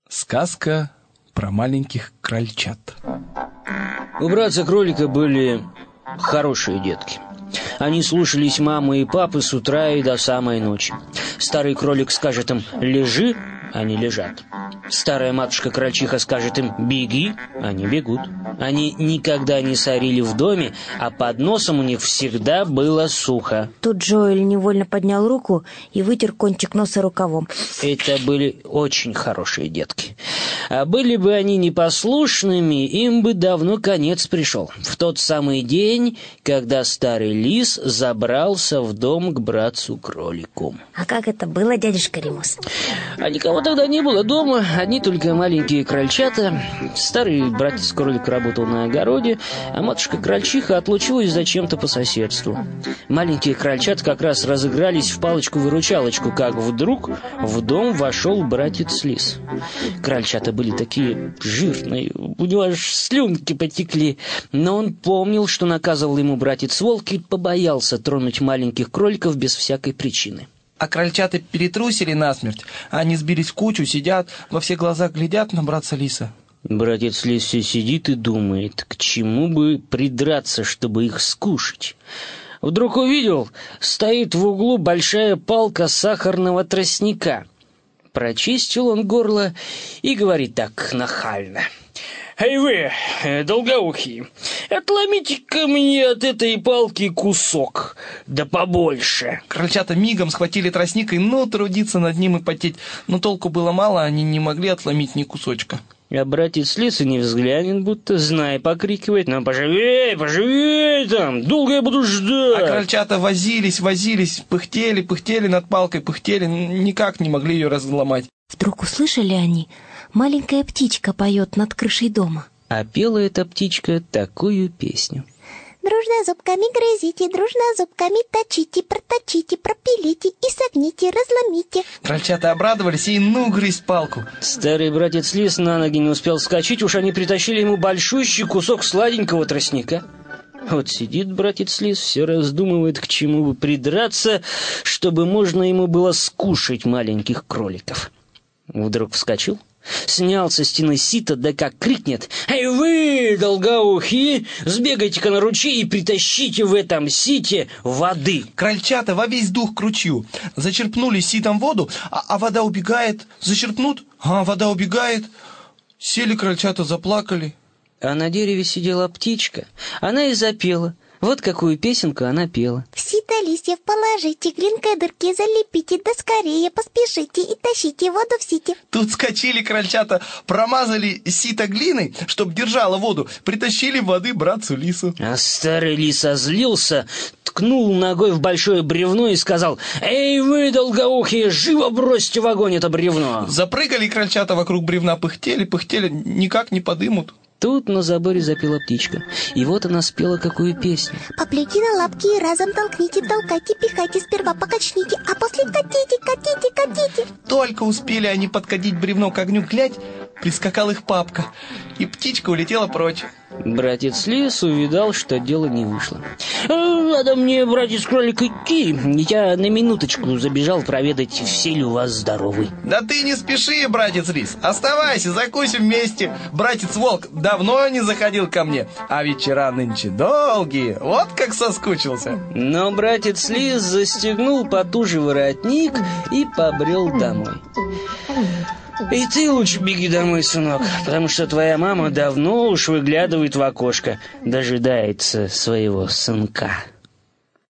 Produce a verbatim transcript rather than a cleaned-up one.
Сказка про маленьких крольчат. У братца-кролика были хорошие детки. Они слушались мамы и папы с утра и до самой ночи. Старый кролик скажет им «лежи», они лежат. Старая матушка-крольчиха скажет им «беги», они бегут. Они никогда не сорили в доме, а под носом у них всегда было сухо. Тут Джоэль невольно поднял руку и вытер кончик носа рукавом. Это были очень хорошие детки. А были бы они непослушными, им бы давно конец пришел. В тот самый день, когда старый лис забрался в дом к братцу-кролику. А как это было, дядюшка Римус? А никого тогда не было дома, одни только маленькие крольчата. Старый братец-кролик работал на огороде, а матушка-крольчиха отлучилась зачем-то по соседству. Маленькие крольчата как раз разыгрались в палочку-выручалочку, как вдруг в дом вошел братец-лис. Крольчата были такие жирные, у него аж слюнки потекли, но он помнил, что наказывал ему братец-волк, и побоялся тронуть маленьких кроликов без всякой причины. А крольчата перетрусили насмерть. Они сбились в кучу, сидят, во все глаза глядят на братца лиса. Братец лис все сидит и думает, к чему бы придраться, чтобы их скушать. Вдруг увидел, стоит в углу большая палка сахарного тростника. Прочистил он горло и говорит так нахально: «Эй вы, долгоухие, отломите-ка мне от этой палки кусок, да побольше». Крольчата мигом схватили тростник и ну трудиться над ним и потеть. Но толку было мало, они не могли отломить ни кусочка. А братец лис и не взглянет, будто знай, покрикивает: «Ну, поживей, поживей там, долго я буду ждать». А крольчата возились, возились, пыхтели, пыхтели над палкой, пыхтели, никак не могли ее разломать. Вдруг услышали они, маленькая птичка поет над крышей дома. А пела эта птичка такую песню: «Дружно зубками грызите, дружно зубками точите, проточите, пропилите и согните, разломите». Крольчата обрадовались и ну грызть палку. Старый братец лис на ноги не успел вскочить, уж они притащили ему большущий кусок сладенького тростника. Вот сидит братец лис, все раздумывает, к чему бы придраться, чтобы можно ему было скушать маленьких кроликов. Вдруг вскочил, снял со стены сито, да как крикнет: «Эй вы, долгоухие, сбегайте-ка на ручей и притащите в этом сите воды». Крольчата во весь дух к ручью зачерпнули ситом воду, а, а вода убегает. Зачерпнут, а вода убегает. Сели крольчата, заплакали. А на дереве сидела птичка, она и запела. Вот какую песенку она пела: «В сито листьев положите, глинкой дырки залепите, да скорее поспешите и тащите воду в сите». Тут скочили крольчата, промазали сито глиной, чтоб держала воду, притащили воды братцу лису. А старый лис озлился, ткнул ногой в большое бревно и сказал: «Эй вы, долгоухие, живо бросьте в огонь это бревно». Запрыгали крольчата вокруг бревна, пыхтели, пыхтели, никак не подымут. Тут на заборе запела птичка, и вот она спела какую песню: «Поплейте на лапки и разом толкните, толкайте, пихайте, сперва покачните, а после катите, катите, катите». Только успели они подкатить бревно к огню, глядь, прискакал их папка, и птичка улетела прочь. Братец лис увидал, что дело не вышло. «Надо мне, братец-кролик, идти. Я на минуточку забежал проведать, все ли у вас здоровы». Да ты не спеши, братец лис, оставайся, закусим вместе. Братец-волк давно не заходил ко мне, а вечера нынче долгие, вот как соскучился. Но братец лис застегнул потуже воротник и побрел домой. И ты лучше беги домой, сынок, потому что твоя мама давно уж выглядывает в окошко, дожидается своего сынка.